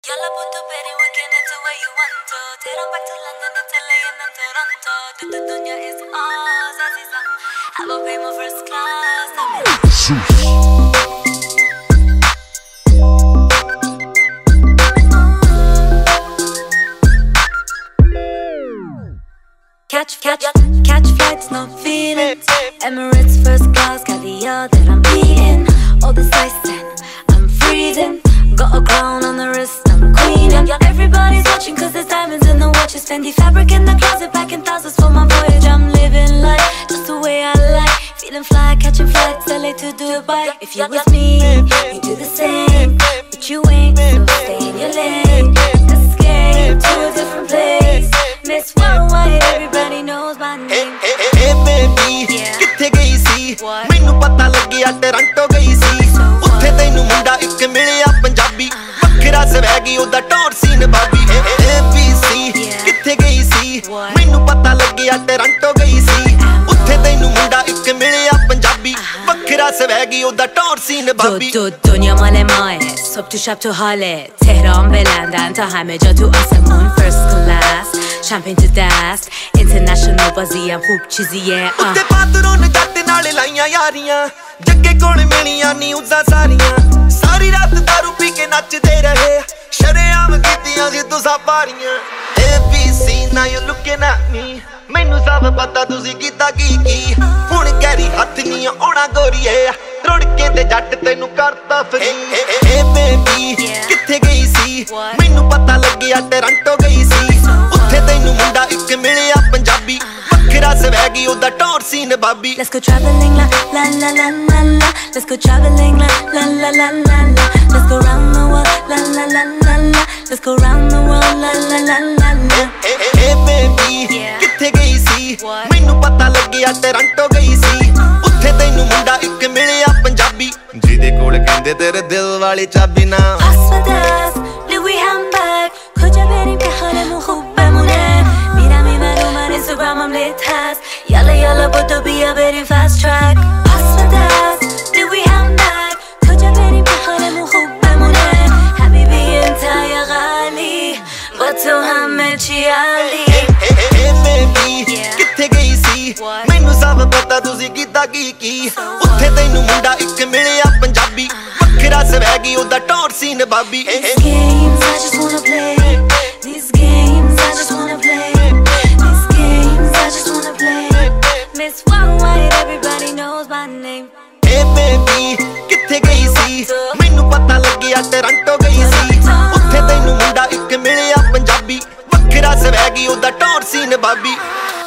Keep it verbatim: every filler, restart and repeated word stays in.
Yalla put the bed in weekend into where you want to. Take them back to London and L A and then Toronto. Do the dunya is ours, Aziza. I will pay my first class. Catch, catch, catch flights, no feelings. Emirates first class, caviar that I'm eating. All this ice and I'm freezing. Got a crown on the wrist, I'm queen. And everybody's watching cause there's diamonds in the watches. Fendi fabric in the closet, packing thousands for my voyage. I'm living life just the way I like. Feeling fly, catching flights, L A to Dubai. If you're with me, you do the same. But you ain't, so stay in your lane. Escape to a different place. Miss Worldwide, everybody knows my name. Hey, hey, hey baby, किथे गई सी? मैनू पता लगिया Toronto गई सी. उत्थे तैनू मुंडा इक मिलिया पंजाबी. वखरा स्वैगी ओदा Tor C नबाबी. A B C किथे गई सी? मैनू पता लगिया टोरंटो गई सी. उत्थे तैनू मुंडा इक मिलिया पंजाबी. वखरा स्वैगी ओदा Tor C नबाबी. دو دنیا مال ماه صبح تو شب تو حاله تهران به لندن تا همه جا تو آسمون first class champagne to dust international بازی هم خوب چیزیه ਉੱਤੇ ਪਾਤਰੋਂ ਨੇ ਜੱਟ ਨਾਲ ਲਾਈਆਂ ਯਾਰੀਆਂ ਜੱਗੇ ਕੋਲ ਮਿਲੀਆਂ ਨਿਊਜ਼ਾਂ ਸਾਰੀਆਂ ਸਾਰੀ ਰਾਤ ਦਾਰੂ ਪੀ ਕੇ ਨੱਚਦੇ ਰਹੇ ਸ਼ਰੇਆਮ ਕੀਤੀਆਂ ਸੀ ਤੁਸਾਂ ਪਾਰੀਆਂ A B C now you looking at me ਮੈਨੂੰ ਸਭ ਪਤਾ ਤੁਸੀਂ ਕੀਤਾ ਕੀ ਕੀ ਹੁਣ ਗੈਰੀ ਹੱਥ ਨਹੀਂ ਆਉਣਾ ਗੋਰੀਏ ਰੁੜ ਕੇ ਤੇ ਜੱਟ ਤੈਨੂੰ ਕਰਤਾ ਫਰੀ ਏ ਬੇਬੀ ਕਿੱਥੇ ਗਈ ਸੀ ਮੈਨੂੰ ਪਤਾ ਲੱਗਿਆ ਟੋਰੰਟੋ ਗਈ ਸੀ ਉੱਥੇ ਤੈਨੂੰ ਮੁੰਡਾ ਇੱਕ ਮਿਲਿਆ ਪੰਜਾਬੀ ਵੱਖਰਾ ਸਵੈਗੀ ਉਹਦਾ ਟੌਰ ਸੀ ਨਬਾਬੀ Let's go traveling la la la la la la Let's go traveling la la la la la la Let's go round the world la la la la la Let's go round the world la la la la la Hey baby ਕਿੱਥੇ ਗਈ ਸੀ ਮੈਨੂੰ ਪਤਾ ਲੱਗਿਆ Toronto ਗਈ ਸੀ ਉੱਥੇ ਤੈਨੂੰ ਮੁੰਡਾ ਇੱਕ ਮਿਲਿਆ ਪੰਜਾਬੀ ਜਿਹਦੇ ਕੋਲ ਕਹਿੰਦੇ ਤੇਰੇ ਦਿਲ ਵਾਲੀ ਚਾਬੀ ਨਾ Asmadas, Louis handbag کجا بریم که حالمون خوب بمونه میرم این ور اون اینستاگرامم لیت هست یالا یالا بدو بیا بریم fast track Asmadas, Louis handbag کجا بریم که حالمون خوب بمونه حبیبی انت یا غالی با تو همه چی عالی Hey baby ਕਿੱਥੇ ਗਈ ਸੀ ਮੈਨੂੰ ਸਭ ਪਤਾ ਤੁਸੀਂ ਕੀਤਾ ਕੀ ਕੀ ਉੱਥੇ ਤੈਨੂੰ ਮੁੰਡਾ ਇੱਕ ਮਿਲਿਆ ਪੰਜਾਬੀ ਵੱਖਰਾ ਸਵੈਗੀ ਉਹਦਾ ਟੌਰ ਸੀ ਨਬਾਬੀ These games I just wanna play These games I just wanna play These games I just wanna play Miss Worldwide everybody knows my name Hey baby ਕਿੱਥੇ ਗਈ ਸੀ ਮੈਨੂੰ ਪਤਾ ਲੱਗਿਆ ਟੋਰੰਟੋ ਗਈ ਸੀ ਉੱਥੇ ਤੈਨੂੰ ਮੁੰਡਾ ਇੱਕ ਮਿਲਿਆ ਪੰਜਾਬੀ ਵੱਖਰਾ ਸਵੈਗੀ ਉਹਦਾ ਟੌਰ ਸੀ ਨਬਾਬੀ